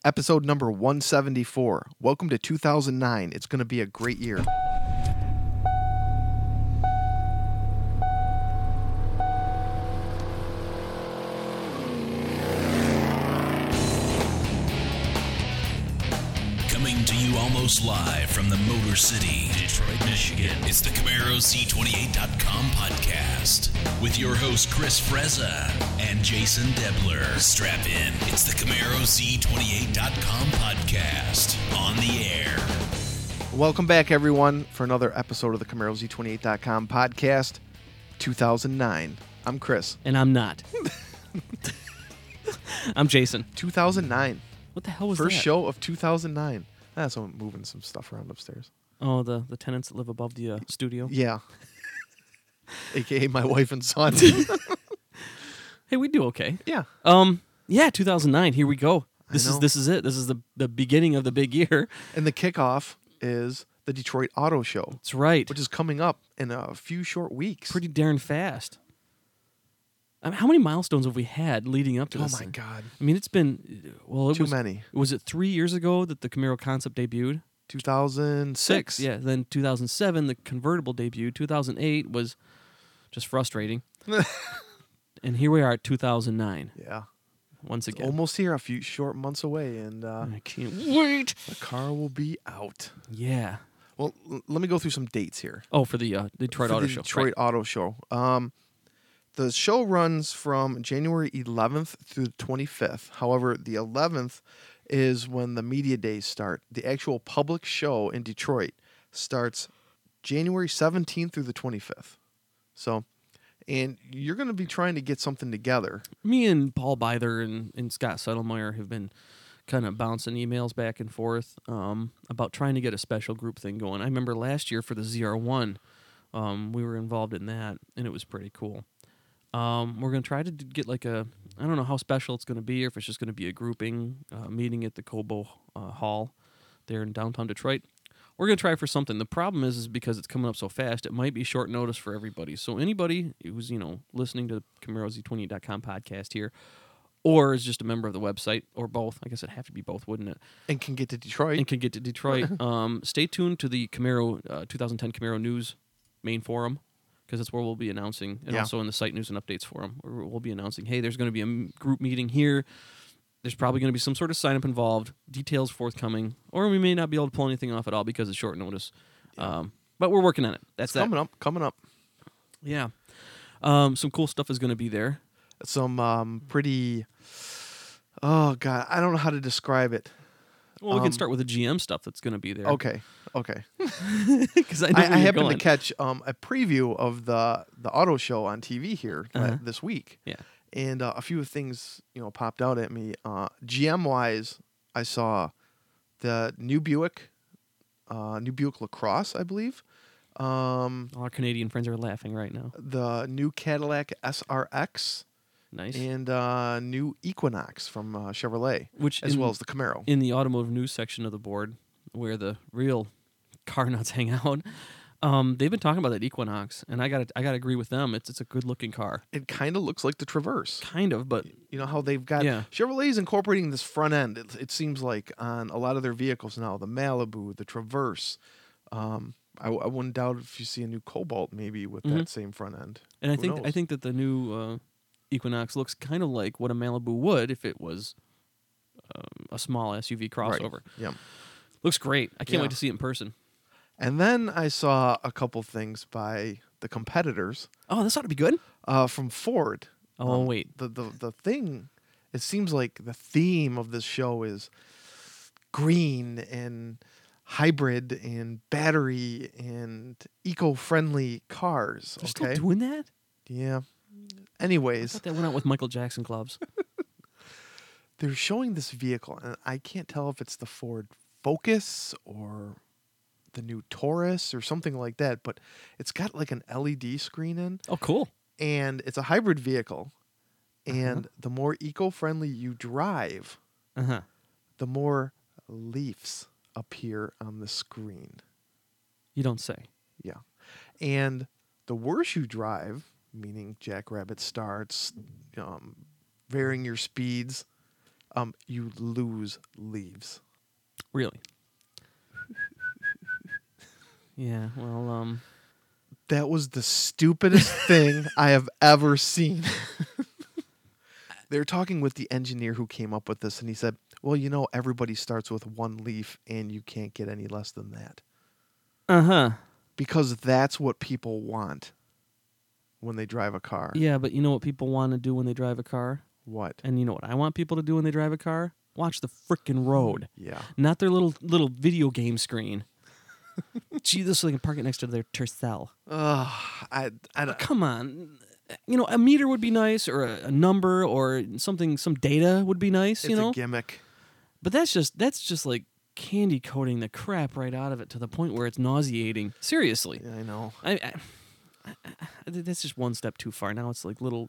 Episode number 174. Welcome to 2009. It's going to be a great year. Coming to you almost live from the Motor City, Detroit, Michigan. It's the CamaroC28.com podcast with your host Chris Frezza and Jason Debler. Strap in. It's the CamaroC28.com podcast on the air. Welcome back, everyone, for another episode of the CamaroZ28.com podcast, 2009. I'm Chris. And I'm not. I'm Jason. 2009. What the hell was First that? show of 2009. So I'm moving some stuff around upstairs. Oh, the tenants that live above the studio? Yeah. AKA my wife and son. Hey, we do okay. Yeah. Yeah, 2009. Here we go. This know. is it. This is the beginning of the big year. And the kickoff is the Detroit Auto Show, That's right. which is coming up in a few short weeks. Pretty darn fast. I mean, how many milestones have we had leading up to Oh, this? my God. I mean, it's been it Too was many. Was it 3 years ago that the Camaro concept debuted? 2006. Yeah. Then 2007, the convertible debuted. 2008 was just frustrating. And here we are at 2009 Yeah. once again. Almost here, a few short months away, and I can't wait. the car will be out. Yeah. Well, let me go through some dates here. Oh, for the Detroit For Auto the Show. Detroit Right. Auto Show. The show runs from January 11th through the 25th. However, the 11th is when the media days start. The actual public show in Detroit starts January 17th through the 25th. So, and you're going to be trying to get something together. Me and Paul Beither and Scott Settlemeyer have been kind of bouncing emails back and forth about trying to get a special group thing going. I remember last year for the ZR1, we were involved in that, and it was pretty cool. We're going to try to get like I don't know how special it's going to be, or if it's just going to be a grouping meeting at the Cobo Hall there in downtown Detroit. We're going to try for something. The problem is because it's coming up so fast, it might be short notice for everybody. So anybody who's, listening to the CamaroZ28.com podcast here, or is just a member of the website, or both, I guess it'd have to be both, wouldn't it? And can get to Detroit. And can get to Detroit. Stay tuned to the Camaro 2010 Camaro News main forum, because that's where we'll be announcing, and also in the site news and updates forum, where we'll be announcing, hey, there's going to be a group meeting here. There's probably going to be some sort of sign-up involved, details forthcoming, or we may not be able to pull anything off at all because it's short notice. But we're working on it. That's coming up. Yeah. Some cool stuff is going to be there. Some pretty... Oh, God. I don't know how to describe it. Well, we can start with the GM stuff that's going to be there. Okay. Because I happened to catch a preview of the auto show on TV here this week. Yeah. And a few things, popped out at me. GM-wise, I saw the new Buick LaCrosse, I believe. All our Canadian friends are laughing right now. The new Cadillac SRX. Nice. And new Equinox from Chevrolet, as well as the Camaro. In the automotive news section of the board, where the real car nuts hang out, they've been talking about that Equinox, and I gotta agree with them. It's a good looking car. It kind of looks like the Traverse. Kind of, but you know how they've got Chevrolet's incorporating this front end. It seems like on a lot of their vehicles now, the Malibu, the Traverse. I wouldn't doubt if you see a new Cobalt maybe with that same front end. And I think that the new Equinox looks kind of like what a Malibu would if it was a small SUV crossover. Right. Yeah. Looks great. I can't wait to see it in person. And then I saw a couple things by the competitors. Oh, this ought to be good. From Ford. Oh, wait. The thing, it seems like the theme of this show is green and hybrid and battery and eco-friendly cars. They're still doing that? Yeah. I Anyways, thought they went out with Michael Jackson gloves. they're showing this vehicle, and I can't tell if it's the Ford Focus or the new Taurus or something like that, but it's got like an LED screen in. Oh, cool. And it's a hybrid vehicle. And the more eco-friendly you drive, the more leaves appear on the screen. You don't say. Yeah. And the worse you drive, meaning jackrabbit starts, varying your speeds, You lose leaves. Really? Yeah. Well, That was the stupidest thing I have ever seen. They were talking with the engineer who came up with this, and he said, well, everybody starts with one leaf, and you can't get any less than that. Because that's what people want when they drive a car. Yeah, but you know what people want to do when they drive a car? What? And you know what I want people to do when they drive a car? Watch the frickin' road. Yeah. Not their little video game screen. Gee, this so they can park it next to their Tercel. I don't. Come on. A meter would be nice, or a number, or something. Some data would be nice. It's a gimmick. But that's just like candy coating the crap right out of it to the point where it's nauseating. Seriously. Yeah, I know. I that's just one step too far. Now it's like little.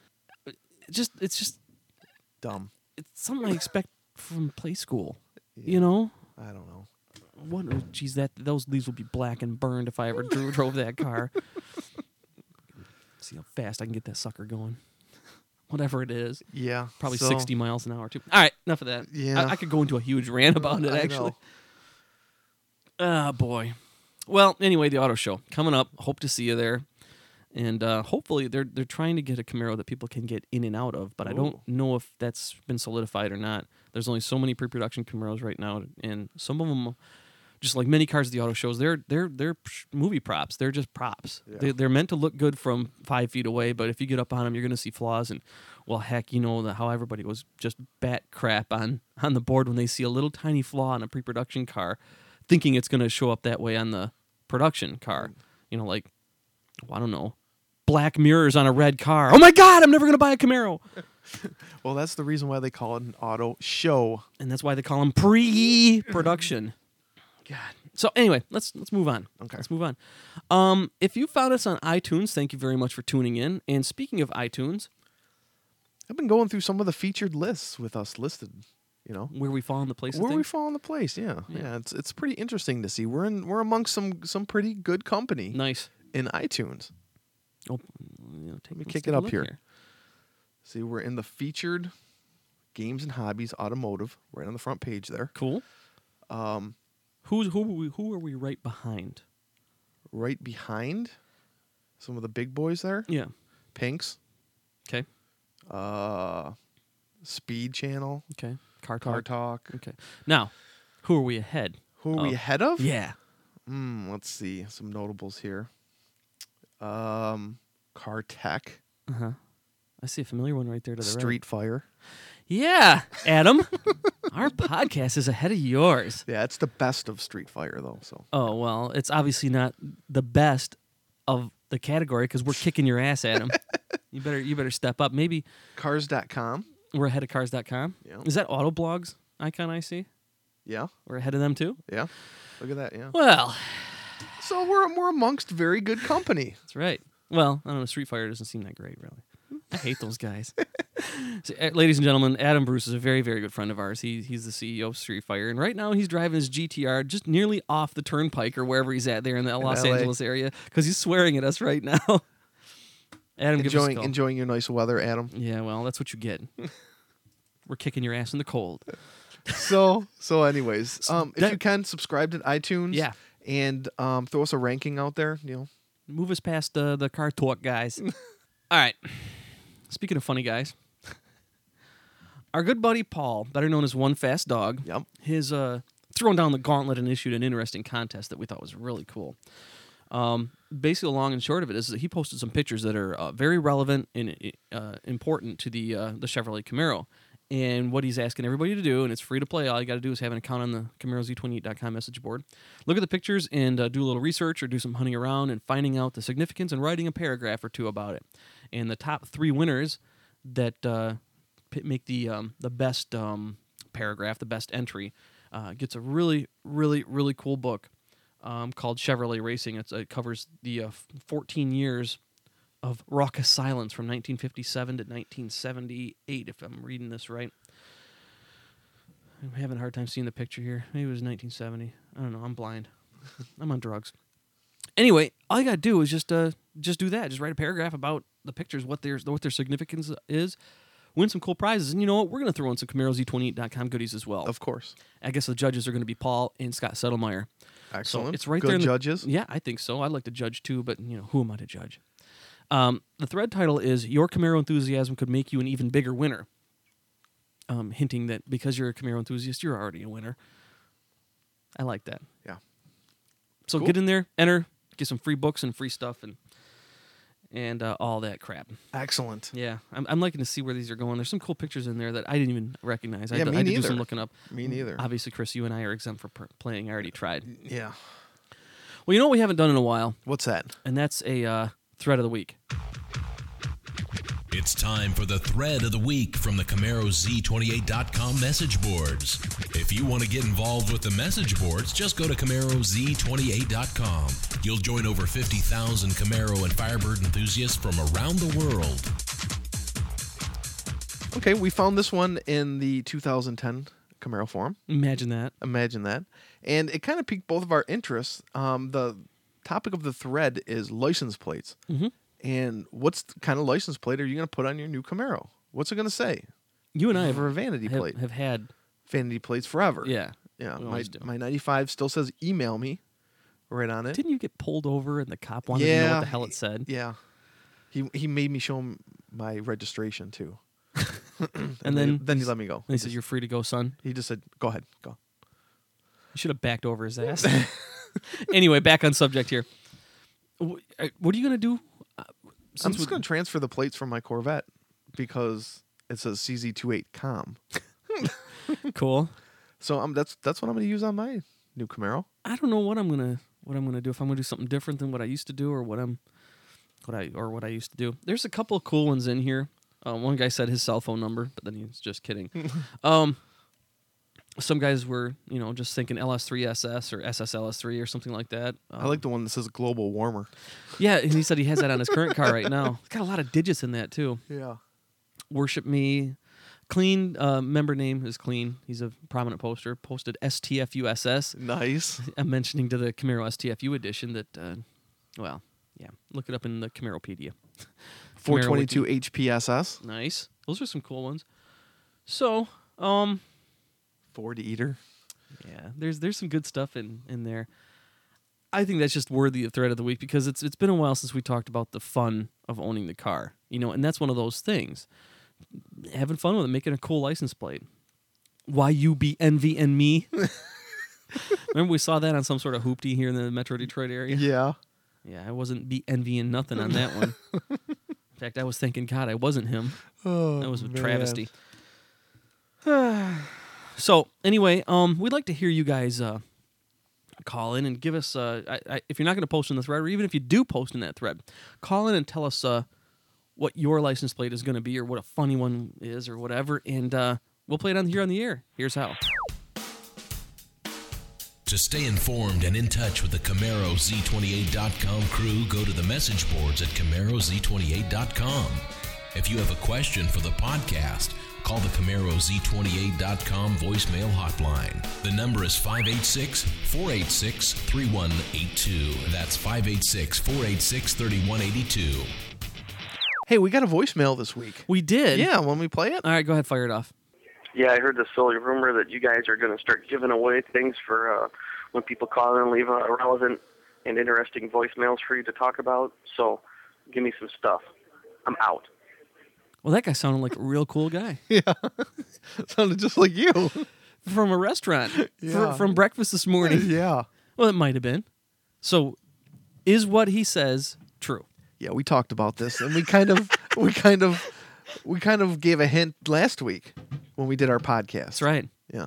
It's just Dumb. It's something I expect from play school. Yeah. I don't know. What? Oh, geez, those leaves will be black and burned if I ever drove that car. See how fast I can get that sucker going. Whatever it is. Yeah. Probably 60 miles an hour, too. All right, enough of that. Yeah. I could go into a huge rant about it, I actually. Oh, boy. Well, anyway, the auto show coming up. Hope to see you there. And hopefully they're trying to get a Camaro that people can get in and out of, but I don't know if that's been solidified or not. There's only so many pre-production Camaros right now, and some of them, just like many cars at the auto shows, they're movie props. They're just props. Yeah. They're meant to look good from 5 feet away, but if you get up on them, you're going to see flaws. And well, heck, how everybody was just bat crap on the board when they see a little tiny flaw in a pre-production car, thinking it's going to show up that way on the production car. Like, well, I don't know, black mirrors on a red car. Oh my God, I'm never going to buy a Camaro. Well, that's the reason why they call it an auto show. And that's why they call them pre-production. God. So anyway, let's move on. Okay. Let's move on. If you found us on iTunes, thank you very much for tuning in. And speaking of iTunes, I've been going through some of the featured lists with us listed. where we fall in the place. Where we fall in the place, yeah. It's pretty interesting to see. We're amongst some pretty good company. Nice. In iTunes. Oh, Let me kick it up here. See, we're in the featured games and hobbies automotive, right on the front page there. Cool. Who are we right behind? Right behind some of the big boys there. Yeah. Pinks. Okay. Speed Channel. Okay. Car Talk. Okay. Now, who are we ahead? Who are we ahead of? Yeah. Let's see some notables here. Car Tech. I see a familiar one right there to the Street Fire. Yeah, Adam. Our podcast is ahead of yours. Yeah, it's the best of Street Fire though. So. Oh well, it's obviously not the best of the category because we're kicking your ass, Adam. You better step up. Maybe Cars.com. We're ahead of Cars.com. Yeah. Is that Autoblog's icon I see? Yeah. We're ahead of them too. Yeah. Look at that. Yeah. Well, so we're amongst very good company. That's right. Well, I don't know. Street Fighter doesn't seem that great, really. I hate those guys. So, ladies and gentlemen, Adam Bruce is a very, very good friend of ours. He's the CEO of Street Fighter, and right now he's driving his GTR just nearly off the turnpike or wherever he's at there in the Los Angeles area because he's swearing at us right now. Adam, enjoying your nice weather, Adam. Yeah, well, that's what you get. We're kicking your ass in the cold. So anyways, if you can subscribe to iTunes, yeah, and throw us a ranking out there, move us past the Car Talk guys. All right. Speaking of funny guys, our good buddy Paul, better known as One Fast Dog, yep, has thrown down the gauntlet and issued an interesting contest that we thought was really cool. Basically, the long and short of it is that he posted some pictures that are very relevant and important to the Chevrolet Camaro. And what he's asking everybody to do, and it's free to play, all you got to do is have an account on the CamaroZ28.com message board. Look at the pictures and do a little research or do some hunting around and finding out the significance and writing a paragraph or two about it. And the top 3 winners that make the best paragraph, the best entry, gets a really, really, really cool book called Chevrolet Racing. It covers the 14 years of raucous silence from 1957 to 1978, if I'm reading this right. I'm having a hard time seeing the picture here. Maybe it was 1970. I don't know. I'm blind. I'm on drugs. Anyway, all you got to do is just do that. Just write a paragraph about the pictures, what their significance is, win some cool prizes. And you know what? We're going to throw in some CamaroZ28.com goodies as well. Of course. I guess the judges are going to be Paul and Scott Settlemeyer. Excellent. So it's right Good there. judges. Yeah, I think so. I'd like to judge too, but who am I to judge? The thread title is "Your Camaro Enthusiasm Could Make You an Even Bigger Winner," hinting that because you're a Camaro enthusiast, you're already a winner. I like that. Yeah. So Cool. get in there, enter, get some free books and free stuff, and all that crap. Excellent. Yeah, I'm liking to see where these are going. There's some cool pictures in there that I didn't even recognize. Yeah, I had me to do neither. some looking up. Me neither. Obviously, Chris, you and I are exempt for playing. I already tried. Yeah. Well, you know what we haven't done in a while, What's that? and that's a thread of the week. It's time for the thread of the week from the CamaroZ28.com message boards. If you want to get involved with the message boards, just go to CamaroZ28.com. You'll join over 50,000 Camaro and Firebird enthusiasts from around the world. Okay, we found this one in the 2010 Camaro forum. Imagine that. Imagine that. And it kind of piqued both of our interests. The topic of the thread is license plates. Mm-hmm. And what kind of license plate are you going to put on your new Camaro? What's it going to say? You and I For a vanity plate. have had. Vanity plates forever. Yeah. Yeah. We My, always do. my 95 still says email me right on it. Didn't you get pulled over and the cop wanted to know what the hell it said? Yeah. He made me show him my registration too. And then he let me go. he said, "You're free to go, son." He just said, "Go ahead, go." You should have backed over his ass. Anyway, back on subject here. What are you going to do? I'm just going to transfer the plates from my Corvette because it says CZ28 Com. Cool. So that's what I'm going to use on my new Camaro. I don't know what I'm gonna do. If I'm gonna do something different than what I used to do, or what I used to do. There's a couple of cool ones in here. One guy said his cell phone number, but then he's just kidding. Some guys were, just thinking LS3SS or SSLS3 or something like that. I like the one that says global warmer. Yeah, and he said he has that on his current car right now. It's got a lot of digits in that too. Yeah. Worship Me. Clean, member name is Clean. He's a prominent poster. Posted STFUSS. Nice. I'm mentioning to the Camaro STFU edition that, look it up in the Camaropedia. 422 HPSS. Nice. Those are some cool ones. So, Ford Eater. yeah, there's some good stuff in there. I think that's just worthy of thread of the week because it's been a while since we talked about the fun of owning the car, and that's one of those things. Having fun with it, making a cool license plate. Why you be envy and me? Remember we saw that on some sort of hoopty here in the Metro Detroit area? Yeah. Yeah, I wasn't be envying nothing on that one. In fact, I was thinking, God, I wasn't him. Oh, That was a man. travesty. So, anyway, we'd like to hear you guys call in and give us, if you're not going to post in the thread, or even if you do post in that thread, call in and tell us what your license plate is going to be or what a funny one is or whatever, and we'll play it on the air. Here's how. To stay informed and in touch with the CamaroZ28.com crew, go to the message boards at CamaroZ28.com. If you have a question for the podcast, call the CamaroZ28.com voicemail hotline. The number is 586-486-3182. That's 586-486-3182. Hey, we got a voicemail this week. We did? Yeah, when we play it? All right, go ahead, fire it off. Yeah, I heard the silly rumor that you guys are going to start giving away things for when people call in and leave relevant and interesting voicemails for you to talk about. So give me some stuff. I'm out. Well, that guy sounded like a real cool guy. Yeah. Sounded just like you. From a restaurant. Yeah. From breakfast this morning. Yeah. Well, it might have been. So, is what he says true? Yeah, we talked about this, and we kind of gave a hint last week when we did our podcast. That's right. Yeah.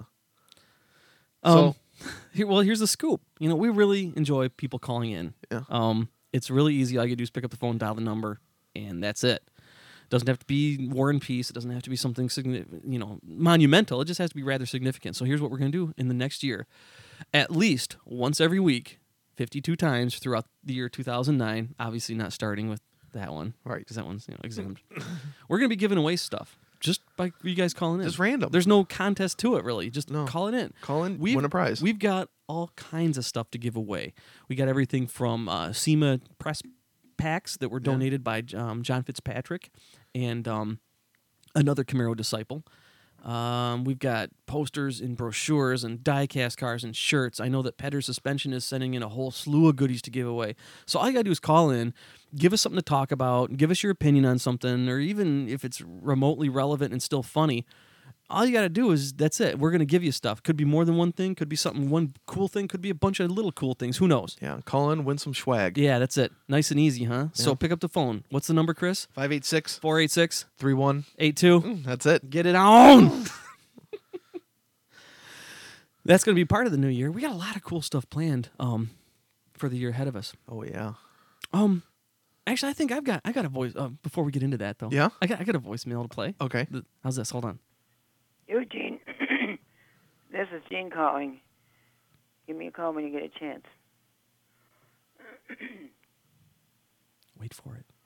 Here's the scoop. We really enjoy people calling in. Yeah. It's really easy. All you do is pick up the phone, dial the number, and that's it. It doesn't have to be War and Peace. It doesn't have to be something monumental. It just has to be rather significant. So here's what we're going to do in the next year. At least once every week, 52 times throughout the year 2009, obviously not starting with that one. Right. Because that one's exempt. We're going to be giving away stuff just by you guys calling in. Just random. There's no contest to it, really. Just call it in. Call in, win a prize. We've got all kinds of stuff to give away. We got everything from SEMA press packs that were donated by John Fitzpatrick and another Camaro disciple. We've got posters and brochures and die-cast cars and shirts. I know that Pedder Suspension is sending in a whole slew of goodies to give away. So all you got to do is call in, give us something to talk about, give us your opinion on something, or even if it's remotely relevant and still funny, all you got to do is, that's it. We're going to give you stuff. Could be more than one thing. Could be something, one cool thing. Could be a bunch of little cool things. Who knows? Yeah, call in, win some swag. Yeah, that's it. Nice and easy, huh? So pick up the phone. What's the number, Chris? 586 486 3182. That's it. Get it on. That's going to be part of the new year. We got a lot of cool stuff planned for the year ahead of us. Oh, yeah. Actually, I think I got a voice before we get into that though. Yeah? I got a voicemail to play. Okay. How's this? Hold on. Eugene, this is Jean calling. Give me a call when you get a chance. Wait for it.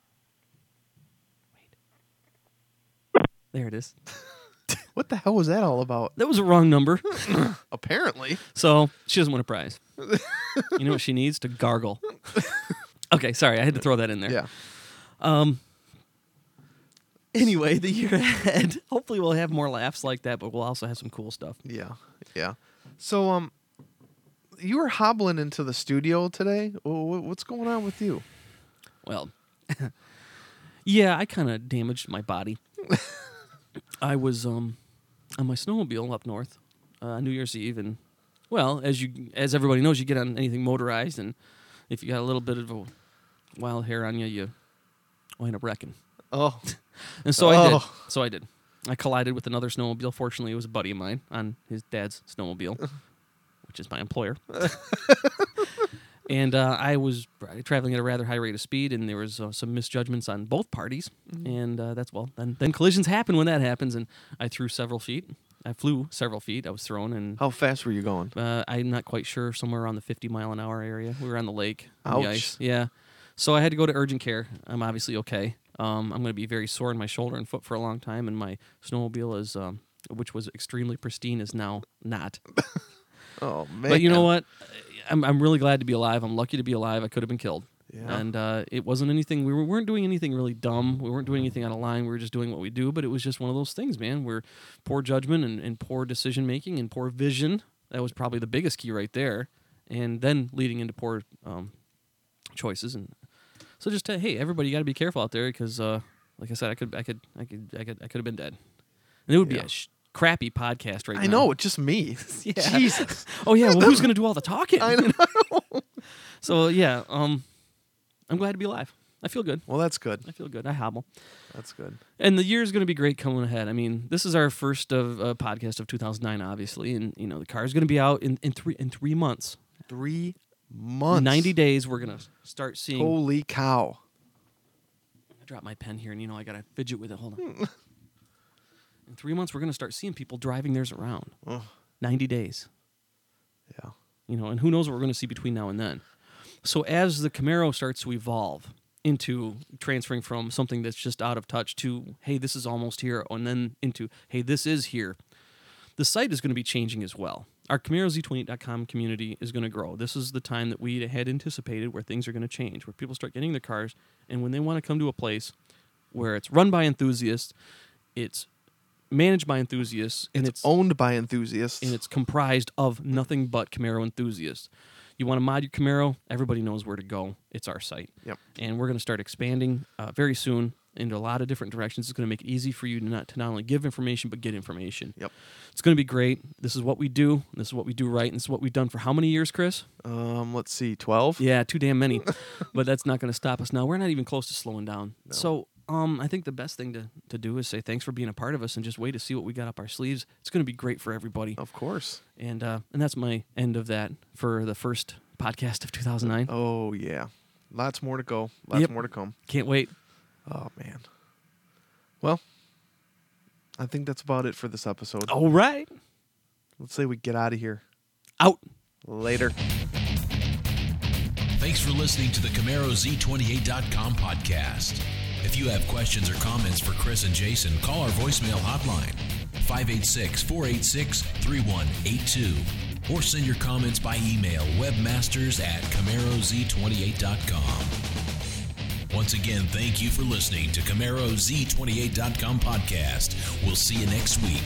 Wait. There it is. What the hell was that all about? That was a wrong number. Apparently. So she doesn't win a prize. You know what she needs? To gargle. Okay, sorry. I had to throw that in there. Yeah. Anyway, the year ahead, hopefully we'll have more laughs like that, but we'll also have some cool stuff. Yeah. Yeah. So, you were hobbling into the studio today. What's going on with you? Well, yeah, I kind of damaged my body. I was on my snowmobile up north New Year's Eve, and well, as everybody knows, you get on anything motorized, and if you got a little bit of a wild hair on you, you wind up wrecking. Oh. And so I did. I collided with another snowmobile. Fortunately, it was a buddy of mine on his dad's snowmobile, which is my employer. And I was traveling at a rather high rate of speed, and there was some misjudgments on both parties. Mm-hmm. And then collisions happen when that happens, and I flew several feet. I was thrown. And how fast were you going? I'm not quite sure. Somewhere around the 50-mile-an-hour area. We were on the lake. Ouch. On the ice. Yeah. So I had to go to urgent care. I'm obviously okay. I'm going to be very sore in my shoulder and foot for a long time, and my snowmobile is, which was extremely pristine, is now not. Oh man! But you know what? I'm really glad to be alive. I'm lucky to be alive. I could have been killed. Yeah. And it wasn't anything. We weren't doing anything really dumb. We weren't doing anything out of line. We were just doing what we do. But it was just one of those things, man. We're poor judgment and poor decision making and poor vision. That was probably the biggest key right there. And then leading into poor choices. And so just hey, everybody, you got to be careful out there because, like I said, I could have been dead. And it would be a crappy podcast right now. I know, it's just me. Yeah. Jesus. Oh yeah. Well, who's going to do all the talking? I know. So yeah, I'm glad to be alive. I feel good. Well, that's good. I feel good. I hobble. That's good. And the year's going to be great coming ahead. I mean, this is our first of podcast of 2009, obviously, and you know the car's going to be out in 3 months. 3 months. 90 days. We're going to start seeing. Holy cow! I dropped my pen here, and I got to fidget with it. Hold on. In 3 months, we're going to start seeing people driving theirs around. Oh. 90 days. Yeah. And who knows what we're going to see between now and then. So as the Camaro starts to evolve into transferring from something that's just out of touch to, hey, this is almost here, and then into, hey, this is here, the site is going to be changing as well. Our CamaroZ28.com community is going to grow. This is the time that we had anticipated where things are going to change, where people start getting their cars, and when they want to come to a place where it's run by enthusiasts, it's managed by enthusiasts, and it's owned by enthusiasts, and it's comprised of nothing but Camaro enthusiasts. You want to mod your Camaro? Everybody knows where to go. It's our site. Yep. And we're going to start expanding very soon into a lot of different directions. It's going to make it easy for you to not only give information, but get information. Yep. It's going to be great. This is what we do. This is what we do right. And this is what we've done for how many years, Chris? Let's see, 12? Yeah, too damn many. But that's not going to stop us now. We're not even close to slowing down. No. So I think the best thing to do is say thanks for being a part of us and just wait to see what we got up our sleeves. It's going to be great for everybody. Of course. And that's my end of that for the first podcast of 2009. Oh, yeah. Lots more to go. Lots more to come. Can't wait. Oh, man. Well, I think that's about it for this episode. All right. Let's say we get out of here. Out. Later. Thanks for listening to the CamaroZ28.com podcast. If you have questions or comments for Chris and Jason, call our voicemail hotline, 586-486-3182, or send your comments by email, webmasters@CamaroZ28.com. Once again, thank you for listening to CamaroZ28.com podcast. We'll see you next week.